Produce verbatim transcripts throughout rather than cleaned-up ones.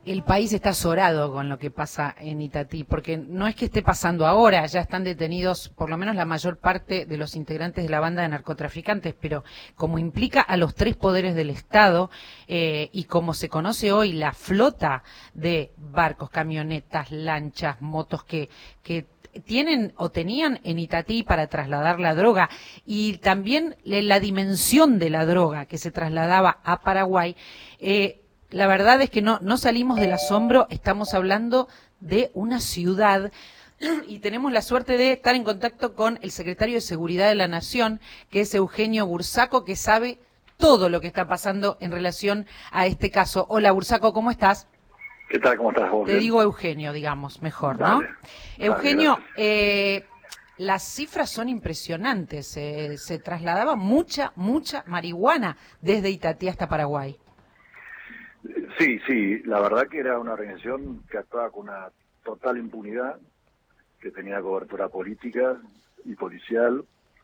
el país está azorado con lo que pasa en Itatí, porque no es que esté pasando ahora, ya están detenidos por lo menos la mayor parte de los integrantes de la banda de narcotraficantes, pero como implica a los tres poderes del Estado eh, y como se conoce hoy la flota de barcos, camionetas, lanchas, motos que, que tienen o tenían en Itatí para trasladar la droga y también la dimensión de la droga que se trasladaba a Paraguay, eh, la verdad es que no, no salimos del asombro, estamos hablando de una ciudad y tenemos la suerte de estar en contacto con el secretario de Seguridad de la Nación, que es Eugenio Bursaco, que sabe todo lo que está pasando en relación a este caso. Hola Bursaco, ¿cómo estás? ¿Qué tal? ¿Cómo estás vos? Te digo Eugenio, digamos, mejor, ¿no? Dale, Eugenio, dale, eh, las cifras son impresionantes, eh, se trasladaba mucha, mucha marihuana desde Itatí hasta Paraguay. Sí, sí, la verdad que era una organización que actuaba con una total impunidad, que tenía cobertura política y policial,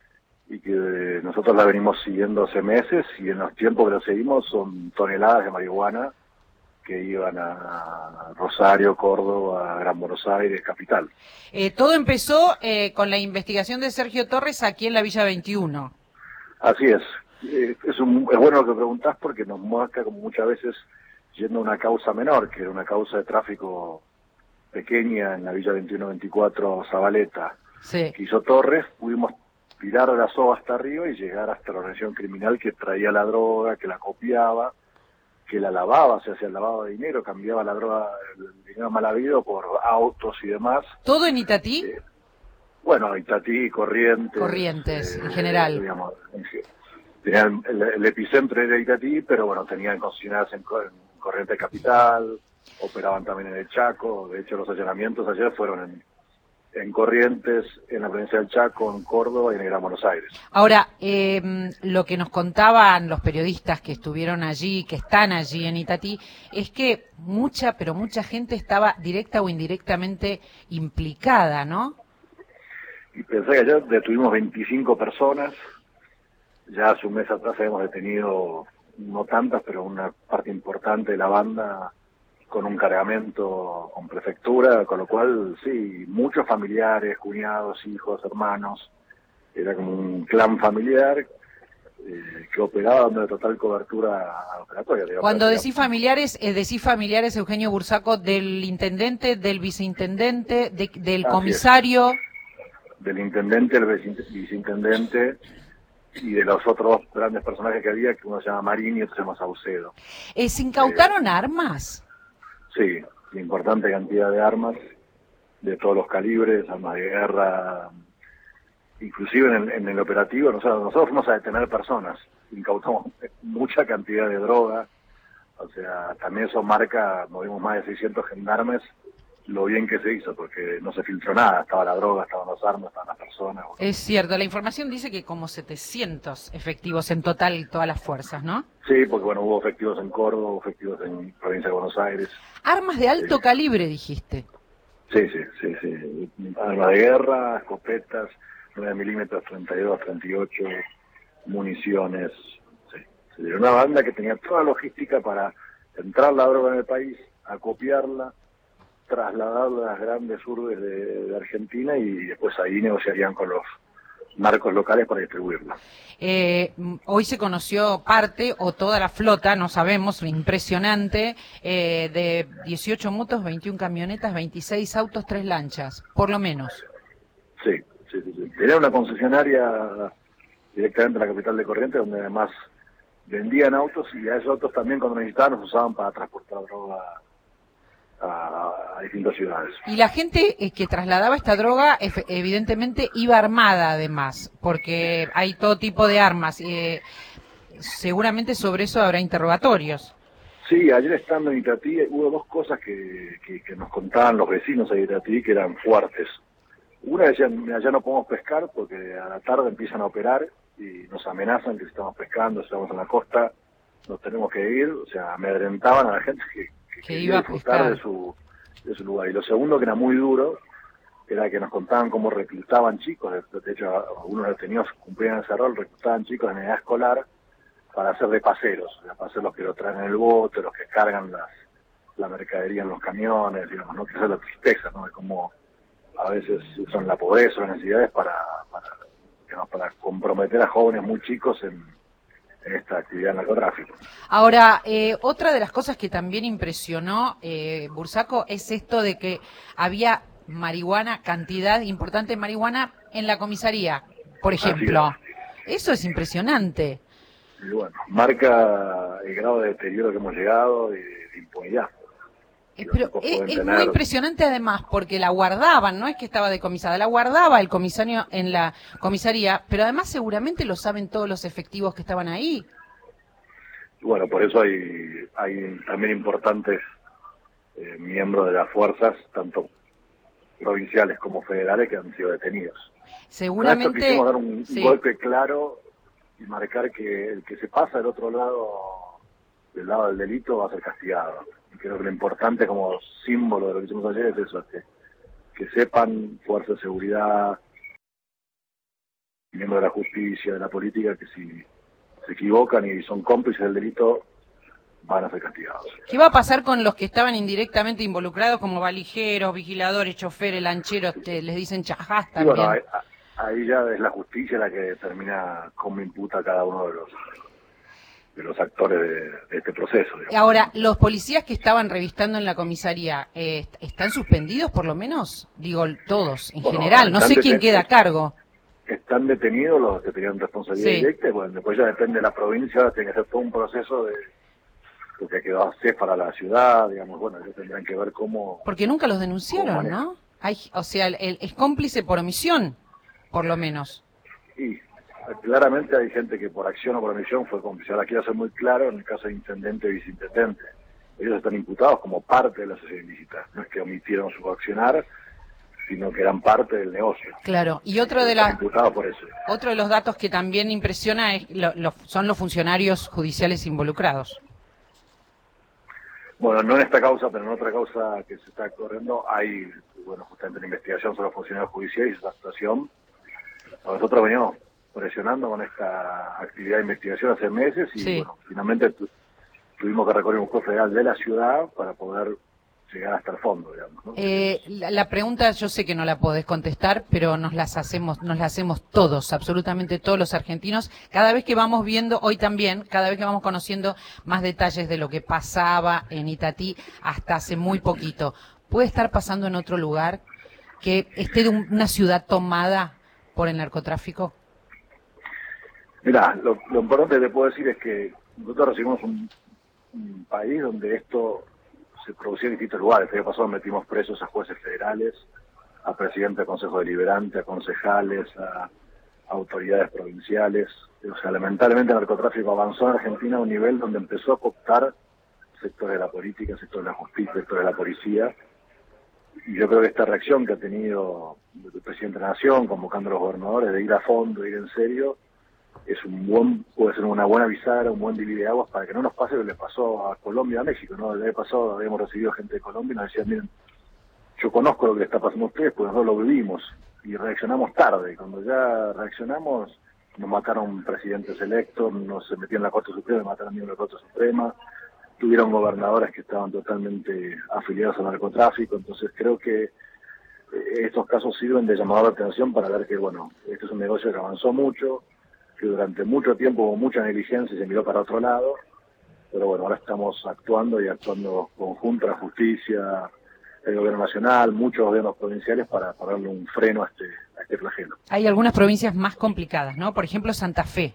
y que nosotros la venimos siguiendo hace meses, y en los tiempos que la seguimos son toneladas de marihuana que iban a Rosario, Córdoba, Gran Buenos Aires, capital. Eh, todo empezó eh, con la investigación de Sergio Torres aquí en la Villa veintiuno. Así es. Eh, es, un, es bueno lo que preguntás porque nos muestra como muchas veces yendo a una causa menor, que era una causa de tráfico pequeña en la Villa veintiuno veinticuatro Zabaleta, Sí. que hizo Torres, pudimos tirar de la soga hasta arriba y llegar hasta la organización criminal que traía la droga, que la copiaba, que la lavaba, se hacía el lavado de dinero, cambiaba la droga, el dinero mal habido por autos y demás. ¿Todo en Itatí? Eh, bueno, Itatí, Corrientes. Corrientes, eh, en general. Digamos, en, tenía el, el, el epicentro era Itatí, pero bueno, tenían concesionarios en, en Corrientes Capital, operaban también en el Chaco. De hecho, los allanamientos ayer fueron en, en Corrientes, en la provincia del Chaco, en Córdoba y en el Gran Buenos Aires. Ahora, eh, lo que nos contaban los periodistas que estuvieron allí, que están allí en Itatí, es que mucha, pero mucha gente estaba directa o indirectamente implicada, ¿no? Y pensé que ayer detuvimos veinticinco personas, ya hace un mes atrás habíamos detenido no tantas, pero una parte importante de la banda con un cargamento con prefectura, con lo cual, sí, muchos familiares, cuñados, hijos, hermanos, era como un clan familiar eh, que operaba dando total cobertura operatoria. Digamos, Cuando digamos. decís familiares, eh, decís familiares, Eugenio Bursaco, del intendente, del viceintendente, de, del Así comisario... es. Del intendente, el viceintendente y de los otros dos grandes personajes que había, que uno se llama Marín y otro se llama Saucedo. Eh, ¿Se incautaron eh, armas? Sí, importante cantidad de armas, de todos los calibres, armas de guerra, inclusive en el, en el operativo, nosotros, nosotros fuimos a detener personas, incautamos mucha cantidad de droga, o sea, también eso marca, movimos más de seiscientos gendarmes, lo bien que se hizo, porque no se filtró nada, estaba la droga, estaban las armas, estaban las personas. Bueno. Es cierto, la información dice que como setecientos efectivos en total, todas las fuerzas, ¿no? Sí, porque bueno, hubo efectivos en Córdoba, hubo efectivos en provincia de Buenos Aires. Armas de alto sí. calibre, dijiste. Sí, sí, sí, sí. Armas de guerra, escopetas, nueve milímetros, treinta y dos, treinta y ocho, municiones. Sí. Era una banda que tenía toda la logística para entrar la droga en el país, acopiarla, trasladarla a las grandes urbes de, de Argentina y después ahí negociarían con los narcos locales para distribuirla. Eh, hoy se conoció parte o toda la flota, no sabemos, impresionante, eh, de dieciocho motos, veintiuna camionetas, veintiséis autos, tres lanchas, por lo menos. Sí, sí, sí. sí. Tenía una concesionaria directamente en la capital de Corrientes, donde además vendían autos y a esos autos también cuando necesitaban los usaban para transportar droga a, a distintas ciudades. Y la gente eh, que trasladaba esta droga evidentemente iba armada además, porque hay todo tipo de armas. Eh, seguramente sobre eso habrá interrogatorios. Sí, ayer estando en Itatí hubo dos cosas que, que, que nos contaban los vecinos de Itatí que eran fuertes. Una decían, allá no podemos pescar porque a la tarde empiezan a operar y nos amenazan que si estamos pescando, si estamos en la costa, nos tenemos que ir, o sea, amedrentaban a la gente que que, que iba a disfrutar de su, de su lugar. Y lo segundo, que era muy duro, era que nos contaban cómo reclutaban chicos, de, de hecho algunos detenidos cumplían ese rol, reclutaban chicos en edad escolar para hacer de paseros, para ser los que lo traen en el bote, los que cargan las, la mercadería en los camiones, digamos, ¿no? Que esa es la tristeza, ¿no? De cómo a veces usan la pobreza, las necesidades para, para, digamos, para comprometer a jóvenes muy chicos en, en esta actividad narcotráfico. Ahora, eh, otra de las cosas que también impresionó, eh, Bursaco, es esto de que había marihuana, cantidad importante de marihuana en la comisaría, por ejemplo. Eso es impresionante. Y bueno, marca el grado de deterioro que hemos llegado, de, de impunidad. Eh, pero es, es muy impresionante además porque la guardaban, no es que estaba decomisada, la guardaba el comisario en la comisaría, pero además seguramente lo saben todos los efectivos que estaban ahí. Bueno, por eso hay, hay también importantes eh, miembros de las fuerzas, tanto provinciales como federales, que han sido detenidos. Seguramente. Quisimos dar un sí. golpe claro y marcar que el que se pasa del otro lado, del lado del delito, va a ser castigado. Y creo que lo importante como símbolo de lo que hicimos ayer es eso, que, que sepan fuerzas de seguridad, miembros de la justicia, de la política, que si se equivocan y son cómplices del delito, van a ser castigados. ¿Qué va a pasar con los que estaban indirectamente involucrados, como valijeros, vigiladores, choferes, lancheros, que les dicen chajás también? Y bueno, ahí, ahí ya es la justicia la que determina cómo imputa a cada uno de los de los actores de, de este proceso. Digamos. Ahora, ¿los policías que estaban revistando en la comisaría eh, están suspendidos por lo menos? Digo, todos, en bueno, general, no sé quién queda a cargo. Están detenidos los que tenían responsabilidad sí. directa, y bueno, después ya depende de la provincia, ahora tiene que hacer todo un proceso de porque quedó a C E F para la ciudad, digamos, bueno, ellos tendrán que ver cómo... Porque nunca los denunciaron, ¿no? Hay, o sea, el, el, es cómplice por omisión, por lo menos. Sí, claramente hay gente que por acción o por omisión fue cómplice. Ahora quiero ser muy claro, en el caso de intendente y viceintendente, ellos están imputados como parte de la sociedad ilícita, no es que omitieron su accionar, sino que eran parte del negocio. Claro, y otro de, la, por eso. otro de los datos que también impresiona es lo, lo, son los funcionarios judiciales involucrados. Bueno, no en esta causa, pero en otra causa que se está corriendo, hay, bueno, justamente una investigación sobre los funcionarios judiciales y esa situación. Nosotros veníamos presionando con esta actividad de investigación hace meses y, sí. bueno, finalmente tu, tuvimos que recorrer un juez federal de la ciudad para poder llegar hasta el fondo, digamos, ¿no? Eh, la, la pregunta yo sé que no la podés contestar, pero nos las hacemos, nos la hacemos todos, absolutamente todos los argentinos, cada vez que vamos viendo, hoy también, cada vez que vamos conociendo más detalles de lo que pasaba en Itatí hasta hace muy poquito. ¿Puede estar pasando en otro lugar que esté de un, una ciudad tomada por el narcotráfico? Mirá, lo, lo importante que te puedo decir es que nosotros recibimos un, un país donde esto se producía en distintos lugares. El año pasado metimos presos a jueces federales, a presidentes de consejo deliberante, a concejales, a, a autoridades provinciales. O sea, lamentablemente el narcotráfico avanzó en Argentina a un nivel donde empezó a cooptar sectores de la política, sectores de la justicia, sectores de la policía. Y yo creo que esta reacción que ha tenido el presidente de la Nación, convocando a los gobernadores de ir a fondo, ir en serio, es un buen, puede ser una buena bisagra, un buen divide aguas para que no nos pase lo que le pasó a Colombia, a México, ¿no? El año pasado habíamos recibido gente de Colombia y nos decían, miren, yo conozco lo que le está pasando a ustedes, porque nosotros lo vivimos y reaccionamos tarde. Cuando ya reaccionamos, nos mataron presidentes electos, nos se metían en la Corte Suprema, mataron a miembros de la Corte Suprema, tuvieron gobernadores que estaban totalmente afiliados al narcotráfico, entonces creo que estos casos sirven de llamado de atención para ver que, bueno, este es un negocio que avanzó mucho, que durante mucho tiempo hubo mucha negligencia y se miró para otro lado, pero bueno, ahora estamos actuando y actuando conjunto la justicia, el gobierno nacional, muchos gobiernos provinciales para, para darle un freno a este, a este flagelo. Hay algunas provincias más complicadas, ¿no? Por ejemplo, Santa Fe.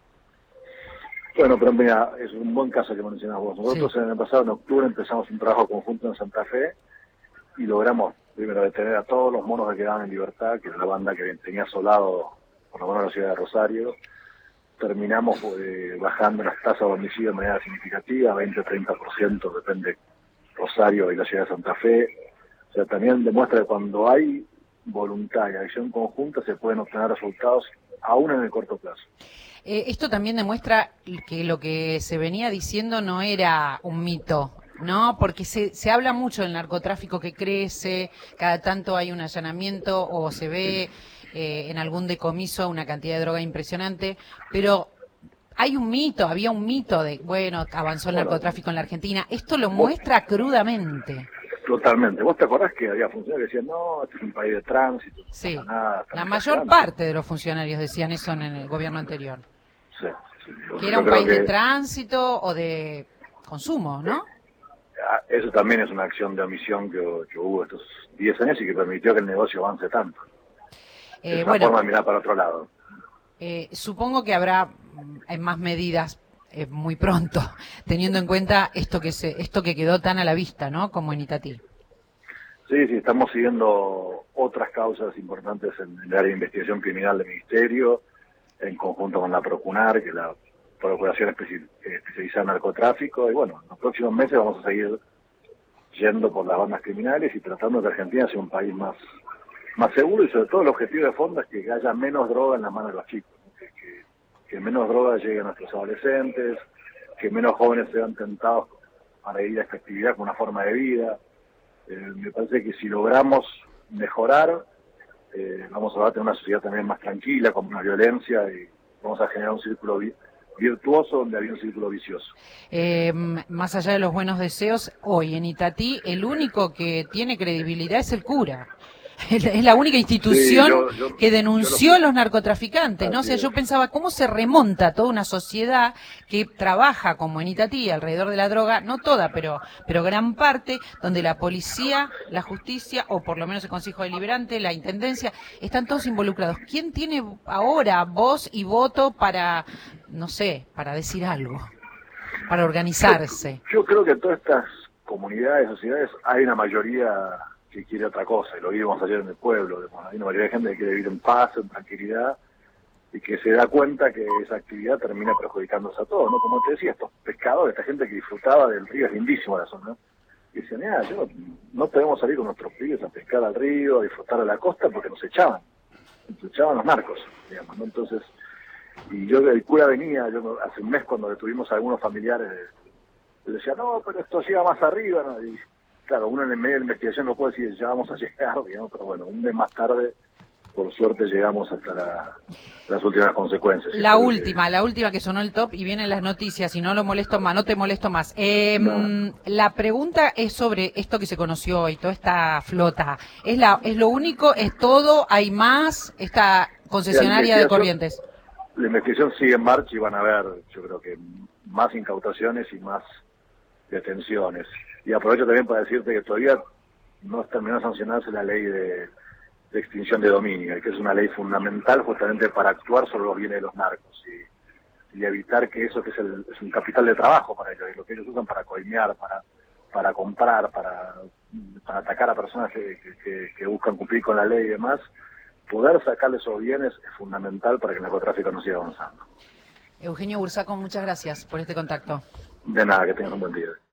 Bueno, pero mira, es un buen caso que mencionas vos. Nosotros sí. el año pasado, en octubre, empezamos un trabajo conjunto en Santa Fe y logramos primero detener a todos los monos que quedaban en libertad, que era la banda que tenía asolado por lo menos la ciudad de Rosario. Terminamos eh, bajando las tasas de homicidio de manera significativa, veinte a treinta por ciento, depende Rosario y la ciudad de Santa Fe. O sea, también demuestra que cuando hay voluntad y acción conjunta se pueden obtener resultados aún en el corto plazo. Eh, esto también demuestra que lo que se venía diciendo no era un mito, ¿no? Porque se, se habla mucho del narcotráfico que crece, cada tanto hay un allanamiento o se ve... Eh, en algún decomiso una cantidad de droga impresionante, pero Hay un mito, había un mito de, bueno, avanzó el Bueno, narcotráfico en la Argentina. Esto lo vos- muestra crudamente. Totalmente. ¿Vos te acordás que había funcionarios que decían, no, este es un país de tránsito, no Sí, pasa nada, están la mayor exagerando"? parte de los funcionarios decían eso en el gobierno anterior. Sí, sí. Yo- Que era yo un creo país de que, tránsito o de consumo, ¿no? ah, eso también es una acción de omisión que, que hubo estos diez años y que permitió que el negocio avance tanto. Eh, es una bueno, forma de mirar para otro lado. eh, supongo que habrá mm, en más medidas eh, muy pronto, teniendo en cuenta esto que se, esto que quedó tan a la vista, ¿no? Como en Itatí. Sí, sí, estamos siguiendo otras causas importantes en el área de investigación criminal del Ministerio, en conjunto con la Procunar, que es la Procuración Especi- Especializada en Narcotráfico, y bueno, en los próximos meses vamos a seguir yendo por las bandas criminales y tratando de que Argentina sea un país más, más seguro, y sobre todo el objetivo de fondo es que haya menos droga en las manos de los chicos, ¿no? que, que, que menos droga llegue a nuestros adolescentes, que menos jóvenes sean tentados para ir a esta actividad como una forma de vida. Eh, me parece que si logramos mejorar, eh, vamos a tener una sociedad también más tranquila, con menos violencia, y vamos a generar un círculo vi- virtuoso donde había un círculo vicioso. Eh, más allá de los buenos deseos, hoy en Itatí el único que tiene credibilidad es el cura. Es la única institución Sí, yo- yo- que yo denunció lo- a los narcotraficantes, ¿no? O Así sea, es. yo pensaba, ¿cómo se remonta toda una sociedad que trabaja como en Itatí alrededor de la droga? No toda, pero pero gran parte, donde la policía, la justicia, o por lo menos el Consejo Deliberante, la Intendencia, están todos involucrados. ¿Quién tiene ahora voz y voto para, no sé, para decir algo? Para organizarse. Yo creo que en todas estas comunidades, sociedades, hay una mayoría que quiere otra cosa, y lo vimos ayer en el pueblo. Digamos, hay una mayoría de gente que quiere vivir en paz, en tranquilidad, y que se da cuenta que esa actividad termina perjudicándose a todos, ¿no? Como te decía, estos pescadores, esta gente que disfrutaba del río, es lindísimo la zona, ¿no? Y decían, ah, yo no, no podemos salir con nuestros pibes a pescar al río, a disfrutar de la costa, porque nos echaban, nos echaban los narcos, digamos, ¿no? Entonces, y yo, el cura venía, yo hace un mes cuando detuvimos a algunos familiares, le decía, no, pero esto llega más arriba, ¿no? Y claro, uno en el medio de la investigación no puede decir, ya vamos a llegar, digamos, pero bueno, un mes más tarde, por suerte, llegamos hasta la, las últimas consecuencias. La Creo última, que, la última que sonó el top y vienen las noticias, y no lo molesto más, no te molesto más. Eh, No. La pregunta es sobre esto que se conoció hoy, toda esta flota. ¿Es la es lo único? ¿Es todo? ¿Hay más? ¿Esta concesionaria de investigación- Corrientes? La investigación sigue en marcha y van a haber, yo creo que más incautaciones y más detenciones. Y aprovecho también para decirte que todavía no terminó de sancionarse la ley de, de extinción de dominio, que es una ley fundamental justamente para actuar sobre los bienes de los narcos y, y evitar que eso, que es, el, es un capital de trabajo para ellos, y lo que ellos usan para coimear, para para comprar, para, para atacar a personas que, que, que buscan cumplir con la ley y demás, poder sacarle esos bienes es fundamental para que el narcotráfico no siga avanzando. Eugenio Bursaco, muchas gracias por este contacto. De nada, que tengan un buen día.